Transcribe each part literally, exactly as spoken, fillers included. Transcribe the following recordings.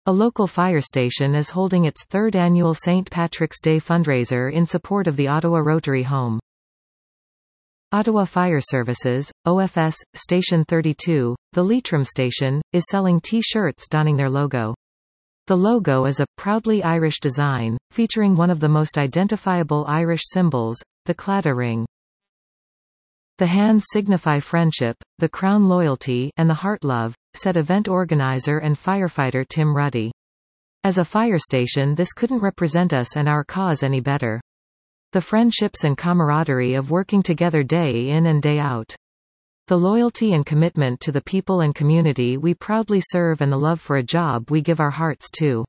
A local fire station is holding its third annual Saint Patrick's Day fundraiser in support of the Ottawa Rotary Home. Ottawa Fire Services, O F S, Station thirty-two, the Leitrim station, is selling T-shirts donning their logo. The logo is a proudly Irish design, featuring one of the most identifiable Irish symbols, the claddagh ring. The hands signify friendship, the crown loyalty, and the heart love, said event organizer and firefighter Tim Ruddy. As a fire station, this couldn't represent us and our cause any better. The friendships and camaraderie of working together day in and day out. The loyalty and commitment to the people and community we proudly serve and the love for a job we give our hearts to.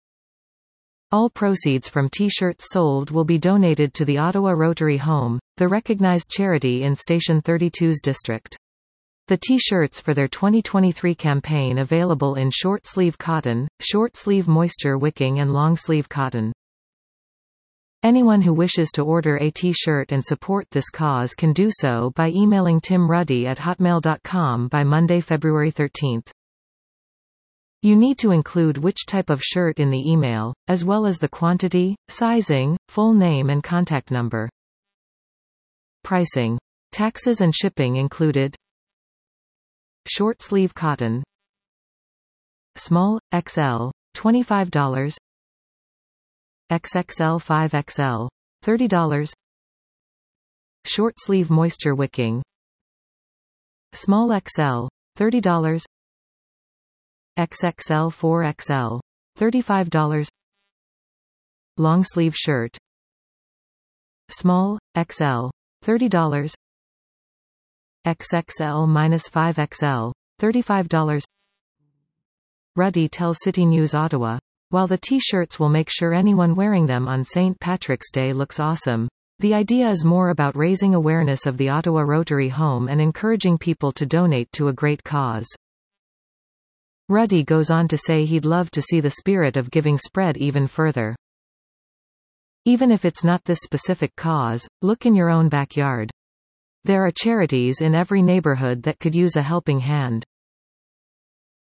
All proceeds from T-shirts sold will be donated to the Ottawa Rotary Home, the recognized charity in Station thirty-two's district. The T-shirts for their twenty twenty-three campaign available in short-sleeve cotton, short-sleeve moisture wicking and long-sleeve cotton. Anyone who wishes to order a T-shirt and support this cause can do so by emailing tim ruddy at hotmail dot com by Monday, February thirteenth. You need to include which type of shirt in the email, as well as the quantity, sizing, full name and contact number. Pricing. Taxes and shipping included. Short sleeve cotton. Small, X L, twenty-five dollars. X X L five X L, thirty dollars. Short sleeve moisture wicking. Small X L, thirty dollars. X X L four X L, thirty-five dollars. Long sleeve shirt. Small, X L, thirty dollars. X X L five X L, thirty-five dollars. Ruddy tells City News Ottawa, while the T-shirts will make sure anyone wearing them on Saint Patrick's Day looks awesome, the idea is more about raising awareness of the Ottawa Rotary Home and encouraging people to donate to a great cause. Ruddy goes on to say he'd love to see the spirit of giving spread even further. Even if it's not this specific cause, look in your own backyard. There are charities in every neighborhood that could use a helping hand.